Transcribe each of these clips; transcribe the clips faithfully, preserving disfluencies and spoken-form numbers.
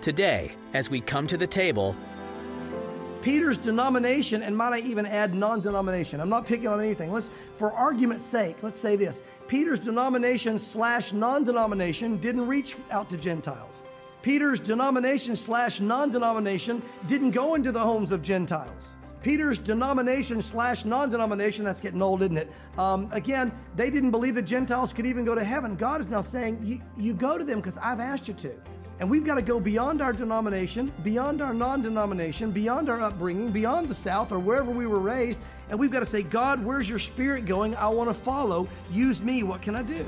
Today, as we come to the table, Peter's denomination, and might I even add non-denomination. I'm not picking on anything. Let's, for argument's sake, let's say this. Peter's denomination slash non-denomination didn't reach out to Gentiles. Peter's denomination slash non-denomination didn't go into the homes of Gentiles. Peter's denomination slash non-denomination, that's getting old, isn't it? Um, again, they didn't believe that Gentiles could even go to heaven. God is now saying, you, you go to them because I've asked you to. And we've got to go beyond our denomination, beyond our non-denomination, beyond our upbringing, beyond the South or wherever we were raised. And we've got to say, God, where's your spirit going? I want to follow. Use me. What can I do?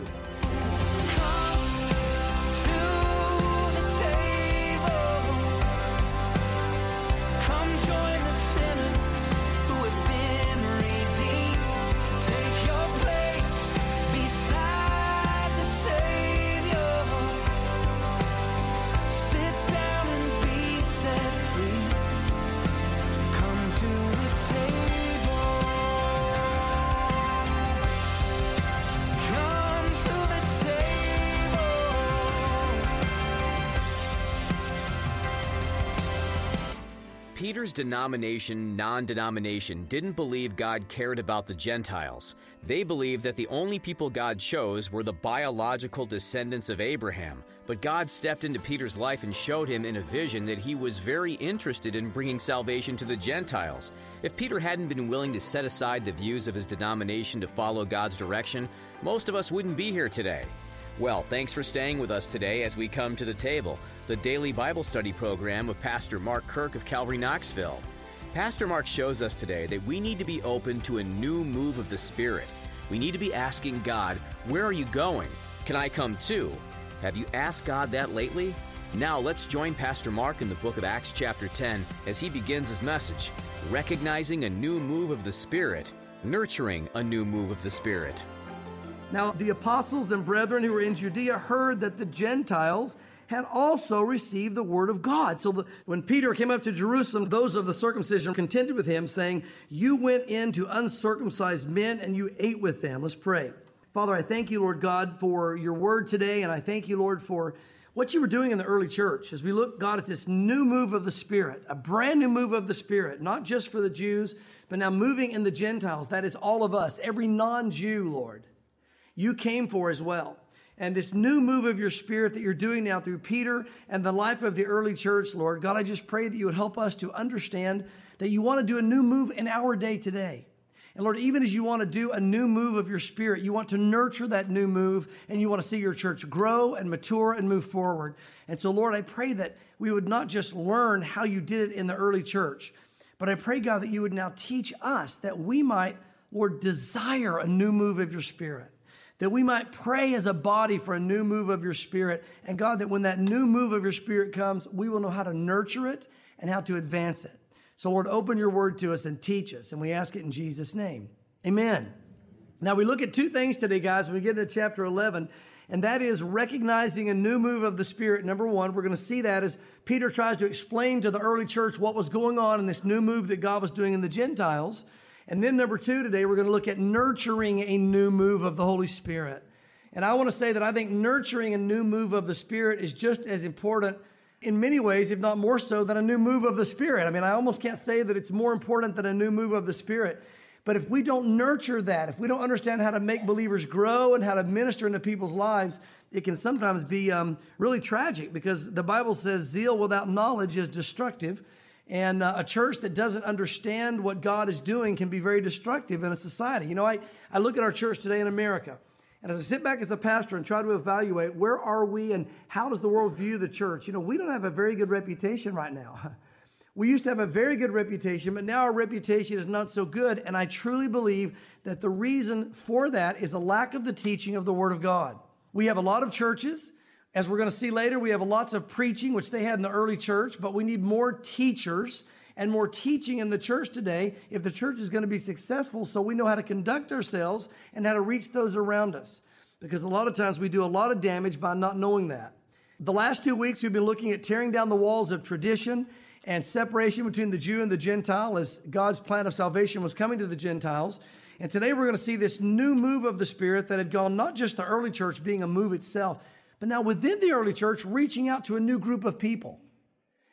Peter's denomination, non-denomination, didn't believe God cared about the Gentiles. They believed that the only people God chose were the biological descendants of Abraham. But God stepped into Peter's life and showed him in a vision that he was very interested in bringing salvation to the Gentiles. If Peter hadn't been willing to set aside the views of his denomination to follow God's direction, most of us wouldn't be here today. Well, thanks for staying with us today as we come to the table, the daily Bible study program of Pastor Mark Kirk of Calvary Knoxville. Pastor Mark shows us today that we need to be open to a new move of the Spirit. We need to be asking God, where are you going? Can I come too? Have you asked God that lately? Now let's join Pastor Mark in the book of Acts chapter ten as he begins his message, recognizing a new move of the Spirit, nurturing a new move of the Spirit. Now, the apostles and brethren who were in Judea heard that the Gentiles had also received the word of God. So the, when Peter came up to Jerusalem, those of the circumcision contended with him, saying, you went in to uncircumcised men and you ate with them. Let's pray. Father, I thank you, Lord God, for your word today. And I thank you, Lord, for what you were doing in the early church. As we look, God, at this new move of the Spirit, a brand new move of the Spirit, not just for the Jews, but now moving in the Gentiles. That is all of us, every non-Jew, Lord. You came for as well. And this new move of your Spirit that you're doing now through Peter and the life of the early church, Lord, God, I just pray that you would help us to understand that you want to do a new move in our day today. And Lord, even as you want to do a new move of your Spirit, you want to nurture that new move and you want to see your church grow and mature and move forward. And so, Lord, I pray that we would not just learn how you did it in the early church, but I pray, God, that you would now teach us that we might, Lord, desire a new move of your Spirit. That we might pray as a body for a new move of your Spirit. And God, that when that new move of your Spirit comes, we will know how to nurture it and how to advance it. So Lord, open your word to us and teach us. And we ask it in Jesus' name. Amen. Now we look at two things today, guys, when we get into chapter eleven. And that is recognizing a new move of the Spirit. Number one, we're going to see that as Peter tries to explain to the early church what was going on in this new move that God was doing in the Gentiles. And then number two, today we're going to look at nurturing a new move of the Holy Spirit. And I want to say that I think nurturing a new move of the Spirit is just as important in many ways, if not more so, than a new move of the Spirit. I mean, I almost can't say that it's more important than a new move of the Spirit. But if we don't nurture that, if we don't understand how to make believers grow and how to minister into people's lives, it can sometimes be um, really tragic because the Bible says zeal without knowledge is destructive. And uh, a church that doesn't understand what God is doing can be very destructive in a society. You know, I, I look at our church today in America, and as I sit back as a pastor and try to evaluate where are we and how does the world view the church, you know, we don't have a very good reputation right now. We used to have a very good reputation, but now our reputation is not so good. And I truly believe that the reason for that is a lack of the teaching of the Word of God. We have a lot of churches. As we're going to see later, we have lots of preaching, which they had in the early church, but we need more teachers and more teaching in the church today if the church is going to be successful, so we know how to conduct ourselves and how to reach those around us. Because a lot of times we do a lot of damage by not knowing that. The last two weeks, we've been looking at tearing down the walls of tradition and separation between the Jew and the Gentile as God's plan of salvation was coming to the Gentiles. And today we're going to see this new move of the Spirit that had gone not just the early church being a move itself, but now within the early church, reaching out to a new group of people.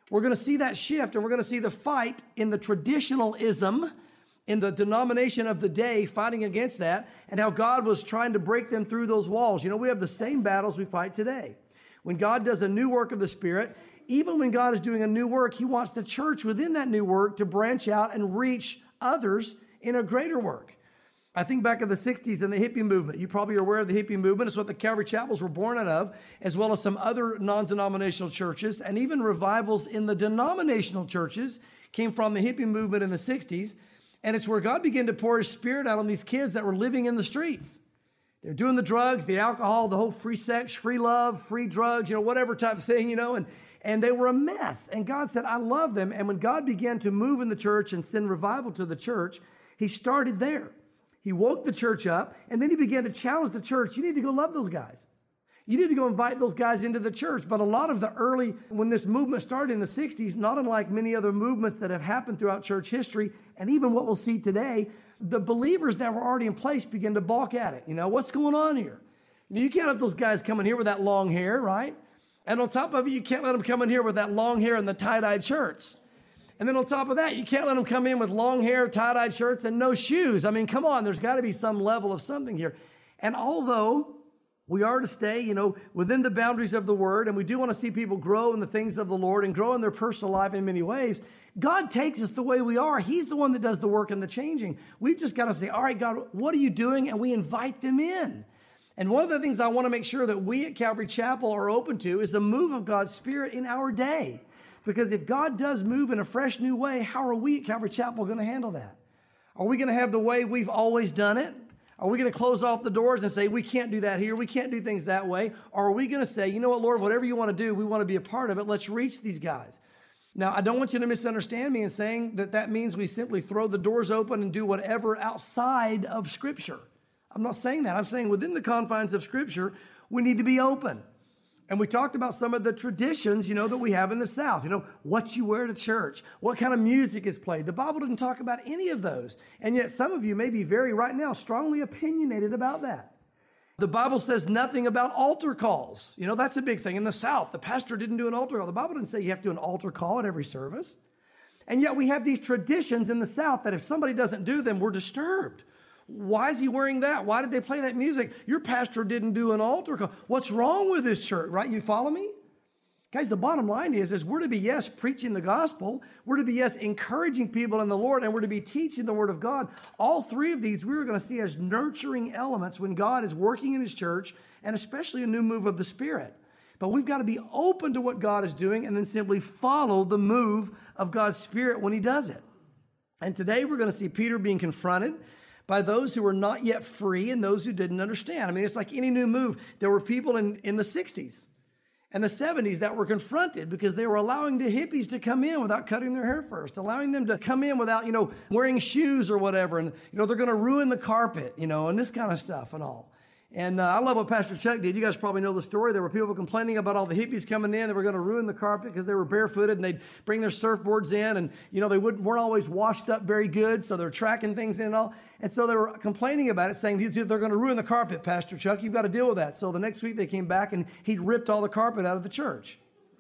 We're going to see that shift, and we're going to see the fight in the traditionalism, in the denomination of the day, fighting against that, and how God was trying to break them through those walls. You know, we have the same battles we fight today. When God does a new work of the Spirit, even when God is doing a new work, he wants the church within that new work to branch out and reach others in a greater work. I think back in the sixties and the hippie movement. You probably are aware of the hippie movement. It's what the Calvary Chapels were born out of, as well as some other non-denominational churches, and even revivals in the denominational churches came from the hippie movement in the sixties. And it's where God began to pour his Spirit out on these kids that were living in the streets. They're doing the drugs, the alcohol, the whole free sex, free love, free drugs, you know, whatever type of thing, you know, and, and they were a mess. And God said, I love them. And when God began to move in the church and send revival to the church, he started there. He woke the church up, and then he began to challenge the church. You need to go love those guys. You need to go invite those guys into the church. But a lot of the early, when this movement started in the sixties, not unlike many other movements that have happened throughout church history, and even what we'll see today, the believers that were already in place began to balk at it. You know, what's going on here? You can't have those guys come in here with that long hair, right? And on top of it, you can't let them come in here with that long hair and the tie-dyed shirts. And then on top of that, you can't let them come in with long hair, tie-dyed shirts, and no shoes. I mean, come on, there's got to be some level of something here. And although we are to stay, you know, within the boundaries of the Word, and we do want to see people grow in the things of the Lord and grow in their personal life in many ways, God takes us the way we are. He's the one that does the work and the changing. We've just got to say, all right, God, what are you doing? And we invite them in. And one of the things I want to make sure that we at Calvary Chapel are open to is the move of God's Spirit in our day. Because if God does move in a fresh new way, how are we at Calvary Chapel going to handle that? Are we going to have the way we've always done it? Are we going to close off the doors and say, we can't do that here, we can't do things that way? Or are we going to say, you know what, Lord, whatever you want to do, we want to be a part of it. Let's reach these guys. Now, I don't want you to misunderstand me in saying that that means we simply throw the doors open and do whatever outside of Scripture. I'm not saying that. I'm saying within the confines of Scripture, we need to be open. And we talked about some of the traditions, you know, that we have in the South. You know, what you wear to church, what kind of music is played. The Bible didn't talk about any of those. And yet some of you may be very, right now, strongly opinionated about that. The Bible says nothing about altar calls. You know, that's a big thing. In the South, the pastor didn't do an altar call. The Bible didn't say you have to do an altar call at every service. And yet we have these traditions in the South that if somebody doesn't do them, we're disturbed. Why is he wearing that? Why did they play that music? Your pastor didn't do an altar call. What's wrong with this church, right? You follow me? Guys, the bottom line is, is we're to be, yes, preaching the gospel. We're to be, yes, encouraging people in the Lord, and we're to be teaching the word of God. All three of these we're going to see as nurturing elements when God is working in his church, and especially a new move of the Spirit. But we've got to be open to what God is doing and then simply follow the move of God's Spirit when he does it. And today we're going to see Peter being confronted by those who were not yet free and those who didn't understand. I mean, it's like any new move. There were people in, in the sixties and the seventies that were confronted because they were allowing the hippies to come in without cutting their hair first, allowing them to come in without, you know, wearing shoes or whatever. And, you know, they're going to ruin the carpet, you know, and this kind of stuff and all. And uh, I love what Pastor Chuck did. You guys probably know the story. There were people complaining about all the hippies coming in. They were going to ruin the carpet because they were barefooted and they'd bring their surfboards in. And, you know, they wouldn't, weren't always washed up very good. So they're tracking things in and all. And so they were complaining about it, saying, they're going to ruin the carpet, Pastor Chuck. You've got to deal with that. So the next week they came back and he'd ripped all the carpet out of the church.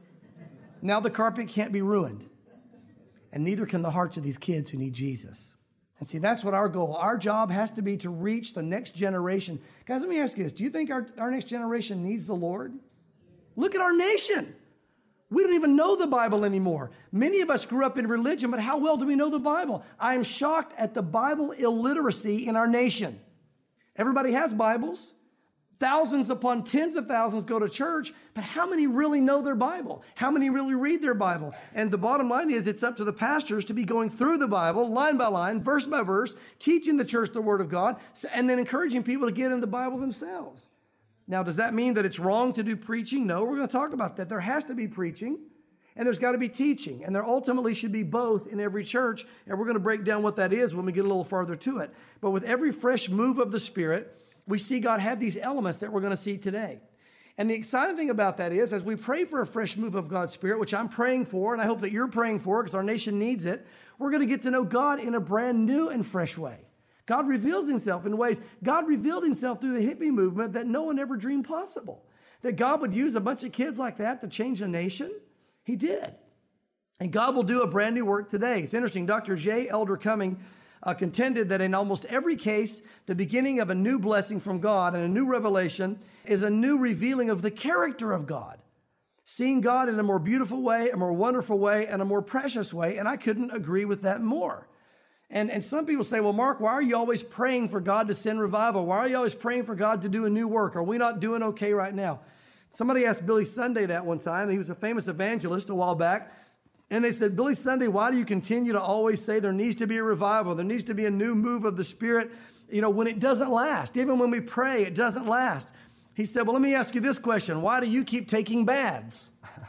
Now the carpet can't be ruined. And neither can the hearts of these kids who need Jesus. And see, that's what our goal, our job has to be to reach the next generation. Guys, let me ask you this. Do you think our, our next generation needs the Lord? Look at our nation. We don't even know the Bible anymore. Many of us grew up in religion, but how well do we know the Bible? I am shocked at the Bible illiteracy in our nation. Everybody has Bibles. Thousands upon tens of thousands go to church, but how many really know their Bible? How many really read their Bible? And the bottom line is it's up to the pastors to be going through the Bible, line by line, verse by verse, teaching the church the Word of God, and then encouraging people to get in the Bible themselves. Now, does that mean that it's wrong to do preaching? No, we're going to talk about that. There has to be preaching, and there's got to be teaching, and there ultimately should be both in every church, and we're going to break down what that is when we get a little farther to it. But with every fresh move of the Spirit, we see God have these elements that we're going to see today. And the exciting thing about that is, as we pray for a fresh move of God's Spirit, which I'm praying for, and I hope that you're praying for because our nation needs it, we're going to get to know God in a brand new and fresh way. God reveals himself in ways, God revealed himself through the hippie movement that no one ever dreamed possible. That God would use a bunch of kids like that to change a nation. He did. And God will do a brand new work today. It's interesting. Doctor J. Elder Cumming uh, contended that in almost every case, the beginning of a new blessing from God and a new revelation is a new revealing of the character of God. Seeing God in a more beautiful way, a more wonderful way, and a more precious way. And I couldn't agree with that more. And, and some people say, well, Mark, why are you always praying for God to send revival? Why are you always praying for God to do a new work? Are we not doing okay right now? Somebody asked Billy Sunday that one time. He was a famous evangelist a while back. And they said, Billy Sunday, why do you continue to always say there needs to be a revival? There needs to be a new move of the Spirit, you know, when it doesn't last. Even when we pray, it doesn't last. He said, well, let me ask you this question. Why do you keep taking baths?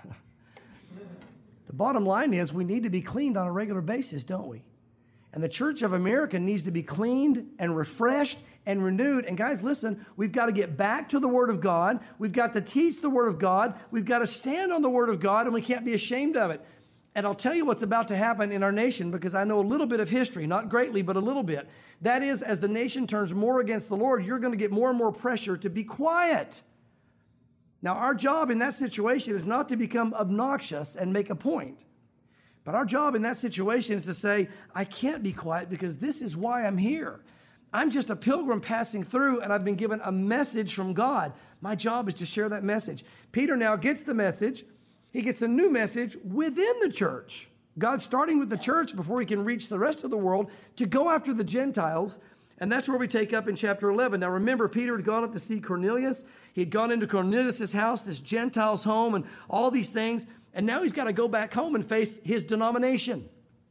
The bottom line is we need to be cleaned on a regular basis, don't we? And the Church of America needs to be cleaned and refreshed and renewed. And guys, listen, we've got to get back to the Word of God. We've got to teach the Word of God. We've got to stand on the Word of God, and we can't be ashamed of it. And I'll tell you what's about to happen in our nation, because I know a little bit of history, not greatly, but a little bit. That is, as the nation turns more against the Lord, you're going to get more and more pressure to be quiet. Now, our job in that situation is not to become obnoxious and make a point. But our job in that situation is to say, I can't be quiet because this is why I'm here. I'm just a pilgrim passing through, and I've been given a message from God. My job is to share that message. Peter now gets the message. He gets a new message within the church. God's starting with the church before he can reach the rest of the world to go after the Gentiles. And that's where we take up in chapter eleven. Now remember, Peter had gone up to see Cornelius. He had gone into Cornelius' house, this Gentile's home, and all these things. And now he's got to go back home and face his denomination.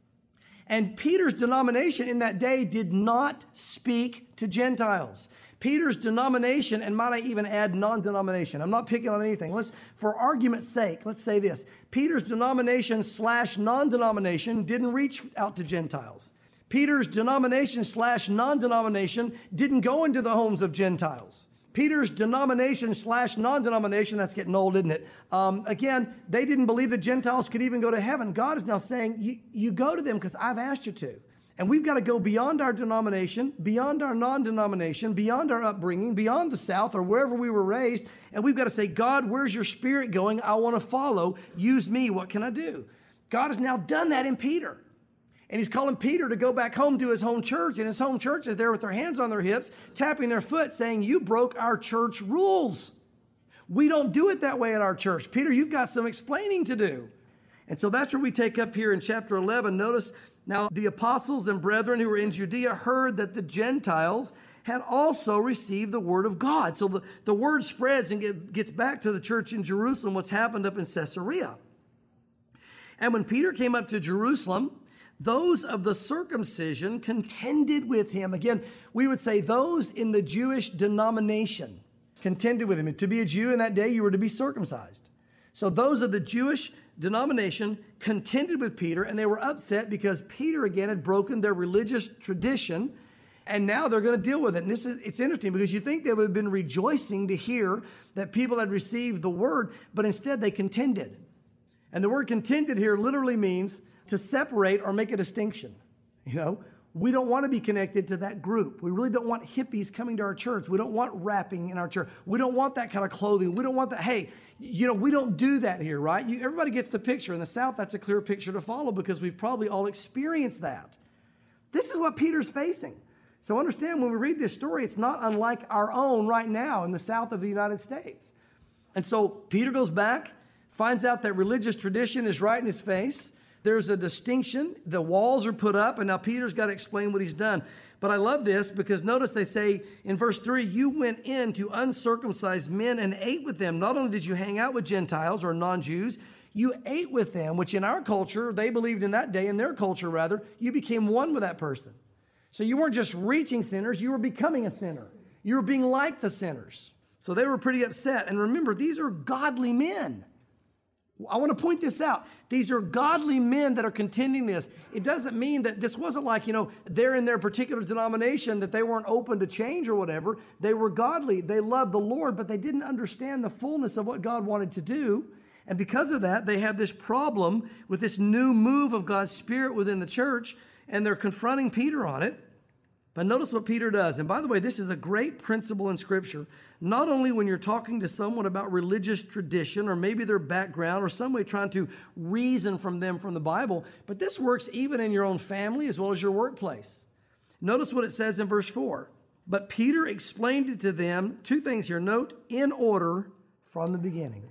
And Peter's denomination in that day did not speak to Gentiles. Peter's denomination, and might I even add non-denomination. I'm not picking on anything. Let's, for argument's sake, let's say this. Peter's denomination slash non-denomination didn't reach out to Gentiles. Peter's denomination slash non-denomination didn't go into the homes of Gentiles. Peter's denomination slash non-denomination, that's getting old, isn't it? Um, again, they didn't believe that Gentiles could even go to heaven. God is now saying, you, you go to them because I've asked you to. And we've got to go beyond our denomination, beyond our non-denomination, beyond our upbringing, beyond the South or wherever we were raised. And we've got to say, God, where's your Spirit going? I want to follow. Use me. What can I do? God has now done that in Peter. And he's calling Peter to go back home to his home church. And his home church is there with their hands on their hips, tapping their foot, saying, you broke our church rules. We don't do it that way at our church. Peter, you've got some explaining to do. And so that's where we take up here in chapter eleven. Notice, now the apostles and brethren who were in Judea heard that the Gentiles had also received the word of God. So the, the word spreads and get, gets back to the church in Jerusalem, what's happened up in Caesarea. And when Peter came up to Jerusalem, those of the circumcision contended with him. Again, we would say those in the Jewish denomination contended with him. To be a Jew in that day, you were to be circumcised. So those of the Jewish denomination contended with Peter, and they were upset because Peter again had broken their religious tradition, and now they're going to deal with it. And this is, it's interesting because you think they would have been rejoicing to hear that people had received the word, but instead they contended. And the word contended here literally means to separate or make a distinction. You know, we don't want to be connected to that group. We really don't want hippies coming to our church. We don't want rapping in our church. We don't want that kind of clothing. We don't want that. Hey, you know, we don't do that here, right? You, everybody gets the picture. In the South, that's a clear picture to follow because we've probably all experienced that. This is what Peter's facing. So understand, when we read this story, it's not unlike our own right now in the South of the United States. And so Peter goes back, finds out that religious tradition is right in his face. There's a distinction. The walls are put up, and now Peter's got to explain what he's done. But I love this because notice they say in verse three, you went in to uncircumcised men and ate with them. Not only did you hang out with Gentiles or non-Jews, you ate with them, which in our culture, they believed in that day, in their culture rather, you became one with that person. So you weren't just reaching sinners, you were becoming a sinner. You were being like the sinners. So they were pretty upset. And remember, these are godly men. I want to point this out. These are godly men that are contending this. It doesn't mean that this wasn't like, you know, they're in their particular denomination, that they weren't open to change or whatever. They were godly. They loved the Lord, but they didn't understand the fullness of what God wanted to do. And because of that, they have this problem with this new move of God's Spirit within the church, and they're confronting Peter on it. But notice what Peter does. And by the way, this is a great principle in Scripture. Not only when you're talking to someone about religious tradition or maybe their background or some way trying to reason from them from the Bible, but this works even in your own family as well as your workplace. Notice what it says in verse four. But Peter explained it to them, two things here. Note, in order from the beginning,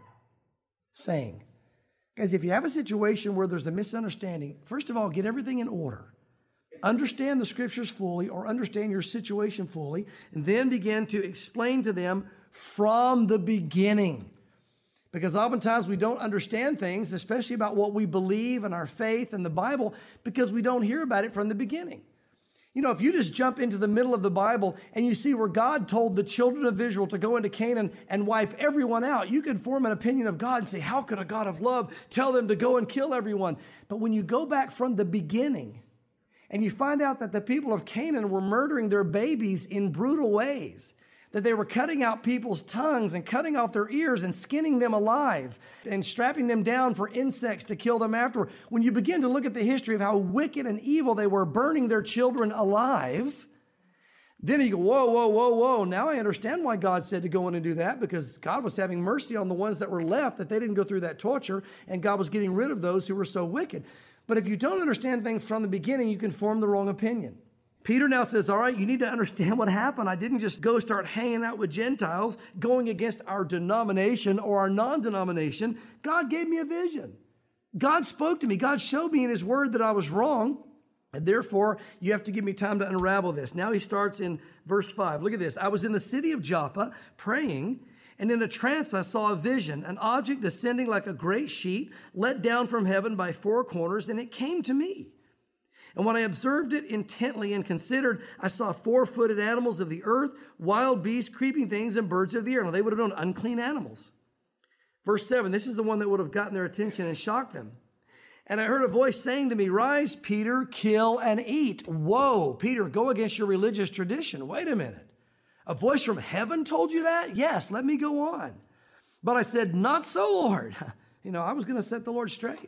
saying, guys, if you have a situation where there's a misunderstanding, first of all, get everything in order. Understand the Scriptures fully or understand your situation fully, and then begin to explain to them from the beginning. Because oftentimes we don't understand things, especially about what we believe and our faith and the Bible, because we don't hear about it from the beginning. You know, if you just jump into the middle of the Bible and you see where God told the children of Israel to go into Canaan and wipe everyone out, you could form an opinion of God and say, how could a God of love tell them to go and kill everyone? But when you go back from the beginning and you find out that the people of Canaan were murdering their babies in brutal ways, that they were cutting out people's tongues and cutting off their ears and skinning them alive and strapping them down for insects to kill them afterward. When you begin to look at the history of how wicked and evil they were, burning their children alive, then you go, whoa, whoa, whoa, whoa. Now I understand why God said to go in and do that, because God was having mercy on the ones that were left, that they didn't go through that torture, and God was getting rid of those who were so wicked. But if you don't understand things from the beginning, you can form the wrong opinion. Peter now says, all right, you need to understand what happened. I didn't just go start hanging out with Gentiles, going against our denomination or our non-denomination. God gave me a vision. God spoke to me. God showed me in His Word that I was wrong. And therefore, you have to give me time to unravel this. Now he starts in verse five. Look at this. I was in the city of Joppa praying, and in a trance I saw a vision, an object descending like a great sheet, let down from heaven by four corners, and it came to me. And when I observed it intently and considered, I saw four-footed animals of the earth, wild beasts, creeping things, and birds of the air. Now, they would have known unclean animals. Verse seven, this is the one that would have gotten their attention and shocked them. And I heard a voice saying to me, rise, Peter, kill and eat. Whoa, Peter, go against your religious tradition. Wait a minute. A voice from heaven told you that? Yes, let me go on. But I said, not so, Lord. You know, I was going to set the Lord straight.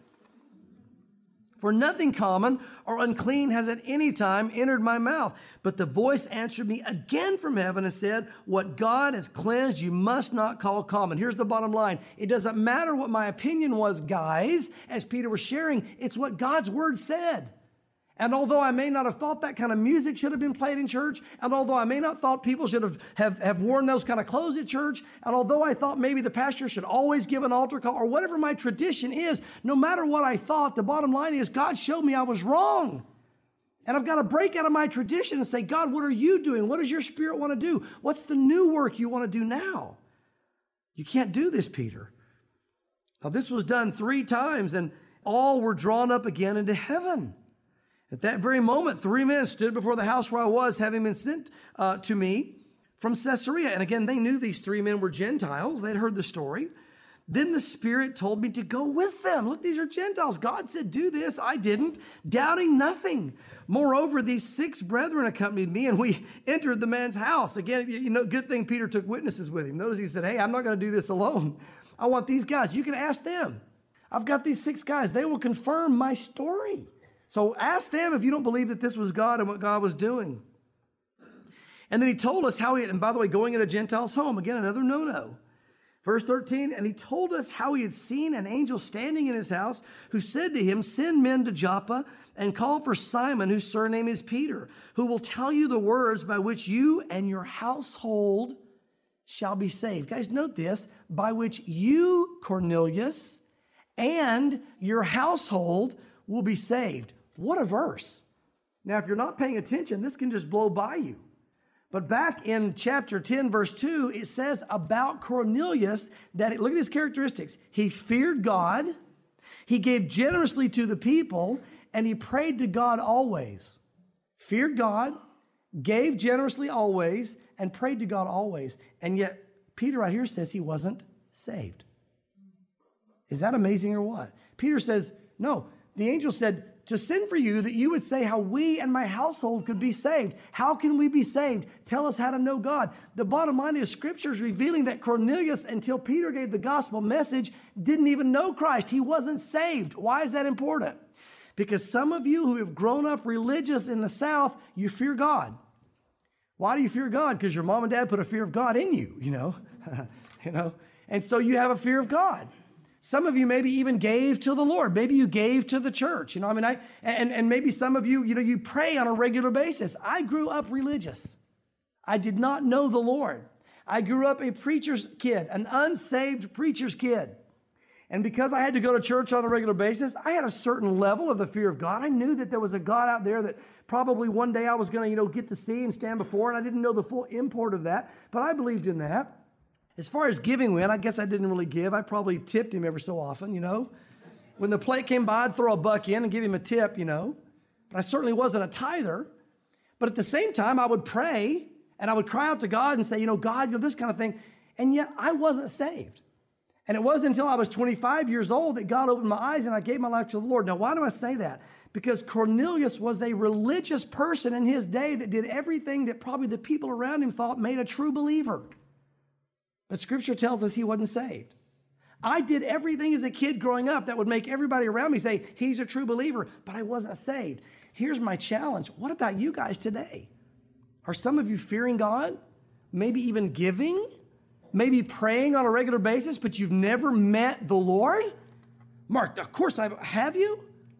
For nothing common or unclean has at any time entered my mouth. But the voice answered me again from heaven and said, what God has cleansed, you must not call common. Here's the bottom line. It doesn't matter what my opinion was, guys, as Peter was sharing. It's what God's word said. And although I may not have thought that kind of music should have been played in church, and although I may not thought people should have, have, have worn those kind of clothes at church, and although I thought maybe the pastor should always give an altar call, or whatever my tradition is, no matter what I thought, the bottom line is God showed me I was wrong. And I've got to break out of my tradition and say, God, what are you doing? What does your Spirit want to do? What's the new work you want to do now? You can't do this, Peter. Now, this was done three times, and all were drawn up again into heaven. At that very moment, three men stood before the house where I was, having been sent uh, to me from Caesarea. And again, they knew these three men were Gentiles. They'd heard the story. Then the Spirit told me to go with them. Look, these are Gentiles. God said, do this. I didn't, doubting nothing. Moreover, these six brethren accompanied me, and we entered the man's house. Again, you know, good thing Peter took witnesses with him. Notice he said, hey, I'm not going to do this alone. I want these guys. You can ask them. I've got these six guys. They will confirm my story. So ask them if you don't believe that this was God and what God was doing. And then he told us how he, and by the way, going into Gentiles' home, again, another no-no. Verse thirteen, and he told us how he had seen an angel standing in his house who said to him, send men to Joppa and call for Simon, whose surname is Peter, who will tell you the words by which you and your household shall be saved. Guys, note this, by which you, Cornelius, and your household will be saved. What a verse. Now, if you're not paying attention, this can just blow by you. But back in chapter ten, verse two, it says about Cornelius that, look at his characteristics. He feared God, he gave generously to the people, and he prayed to God always. Feared God, gave generously always, and prayed to God always. And yet, Peter right here says he wasn't saved. Is that amazing or what? Peter says, no. The angel said, to send for you that you would say how we and my household could be saved. How can we be saved? Tell us how to know God. The bottom line is Scripture is revealing that Cornelius, until Peter gave the gospel message, didn't even know Christ. He wasn't saved. Why is that important? Because some of you who have grown up religious in the South, you fear God. Why do you fear God? Because your mom and dad put a fear of God in you, you know, you know, and so you have a fear of God. Some of you maybe even gave to the Lord. Maybe you gave to the church. You know, I mean, I and, and maybe some of you, you know, you pray on a regular basis. I grew up religious. I did not know the Lord. I grew up a preacher's kid, an unsaved preacher's kid. And because I had to go to church on a regular basis, I had a certain level of the fear of God. I knew that there was a God out there that probably one day I was going to, you know, get to see and stand before, and I didn't know the full import of that, but I believed in that. As far as giving went, I guess I didn't really give. I probably tipped him every so often, you know. When the plate came by, I'd throw a buck in and give him a tip, you know. But I certainly wasn't a tither. But at the same time, I would pray, and I would cry out to God and say, you know, God, you know, this kind of thing. And yet I wasn't saved. And it wasn't until I was twenty-five years old that God opened my eyes and I gave my life to the Lord. Now, why do I say that? Because Cornelius was a religious person in his day that did everything that probably the people around him thought made a true believer. But Scripture tells us he wasn't saved. I did everything as a kid growing up that would make everybody around me say, he's a true believer, but I wasn't saved. Here's my challenge. What about you guys today? Are some of you fearing God? Maybe even giving? Maybe praying on a regular basis, but you've never met the Lord? Mark, of course I have. You?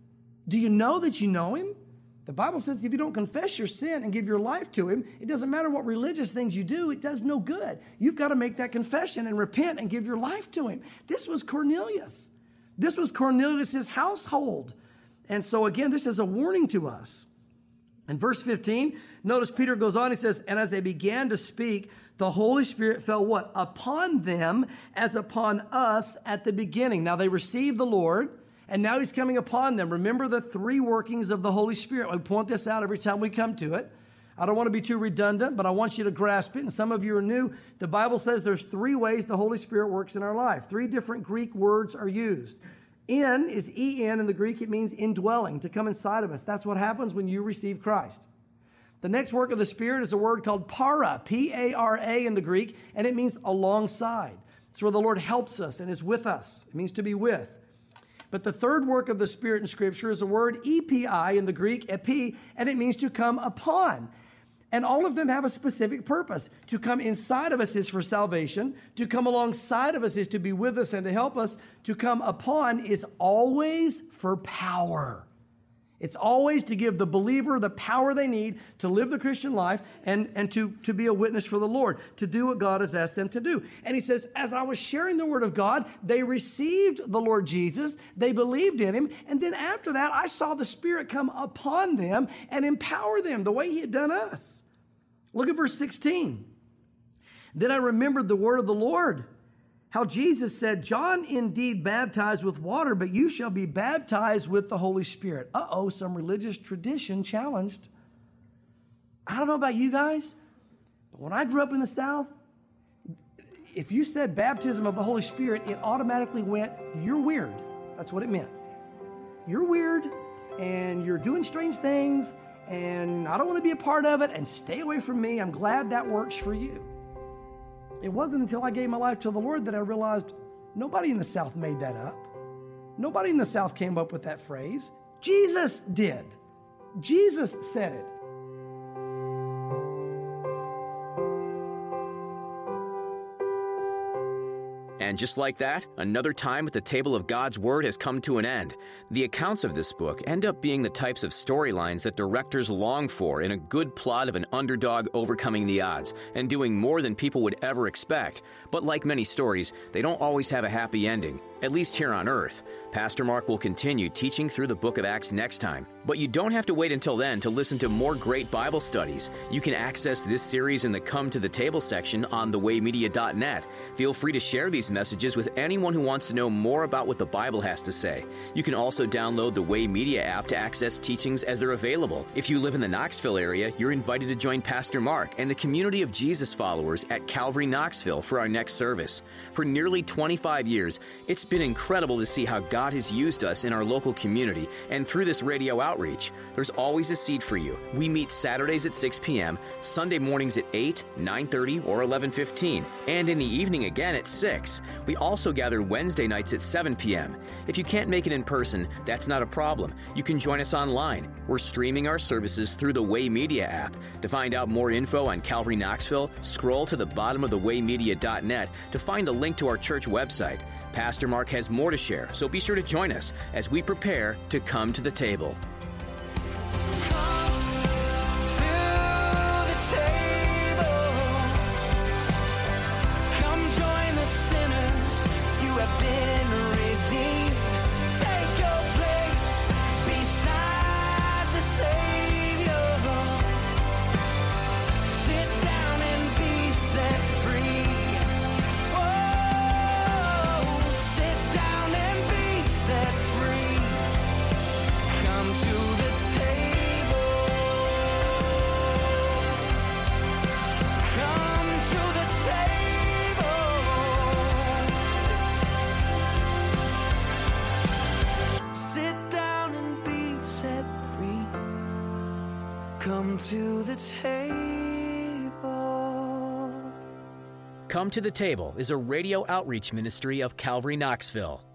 Do you know that you know him? The Bible says if you don't confess your sin and give your life to him, it doesn't matter what religious things you do, it does no good. You've got to make that confession and repent and give your life to him. This was Cornelius. This was Cornelius' household. And so again, this is a warning to us. In verse fifteen, notice Peter goes on, he says, and as they began to speak, the Holy Spirit fell what? Upon them as upon us at the beginning. Now they received the Lord, and now he's coming upon them. Remember the three workings of the Holy Spirit. We point this out every time we come to it. I don't want to be too redundant, but I want you to grasp it. And some of you are new. The Bible says there's three ways the Holy Spirit works in our life. Three different Greek words are used. In is E N in the Greek. It means indwelling, to come inside of us. That's what happens when you receive Christ. The next work of the Spirit is a word called para, P A R A in the Greek, and it means alongside. It's where the Lord helps us and is with us. It means to be with. But the third work of the Spirit in Scripture is a word E P I in the Greek, epi, and it means to come upon. And all of them have a specific purpose. To come inside of us is for salvation. To come alongside of us is to be with us and to help us. To come upon is always for power. It's always to give the believer the power they need to live the Christian life and, and to, to be a witness for the Lord, to do what God has asked them to do. And he says, as I was sharing the word of God, they received the Lord Jesus, they believed in him, and then after that, I saw the Spirit come upon them and empower them the way he had done us. Look at verse sixteen. Then I remembered the word of the Lord, how Jesus said, John indeed baptized with water, but you shall be baptized with the Holy Spirit. Uh-oh, some religious tradition challenged. I don't know about you guys, but when I grew up in the South, if you said baptism of the Holy Spirit, it automatically went, you're weird. That's what it meant. You're weird, and you're doing strange things, and I don't want to be a part of it, and stay away from me. I'm glad that works for you. It wasn't until I gave my life to the Lord that I realized nobody in the South made that up. Nobody in the South came up with that phrase. Jesus did. Jesus said it. And just like that, another time at the table of God's Word has come to an end. The accounts of this book end up being the types of storylines that directors long for in a good plot of an underdog overcoming the odds and doing more than people would ever expect. But like many stories, they don't always have a happy ending, at least here on Earth. Pastor Mark will continue teaching through the book of Acts next time. But you don't have to wait until then to listen to more great Bible studies. You can access this series in the Come to the Table section on the way media dot net. Feel free to share these messages with anyone who wants to know more about what the Bible has to say. You can also download the Way Media app to access teachings as they're available. If you live in the Knoxville area, you're invited to join Pastor Mark and the community of Jesus followers at Calvary Knoxville for our next service. For nearly twenty-five years, it's been been incredible to see how God has used us in our local community and through this radio outreach. There's always a seat for you. We meet Saturdays at six p.m., Sunday mornings at eight, nine thirty, or eleven fifteen, and in the evening again at six. We also gather Wednesday nights at seven p.m. If you can't make it in person, that's not a problem. You can join us online. We're streaming our services through the Way Media app. To find out more info on Calvary Knoxville, scroll to the bottom of the way media dot net to find a link to our church website. Pastor Mark has more to share, so be sure to join us as we prepare to come to the table. Come to the table. Come to the Table is a radio outreach ministry of Calvary Knoxville.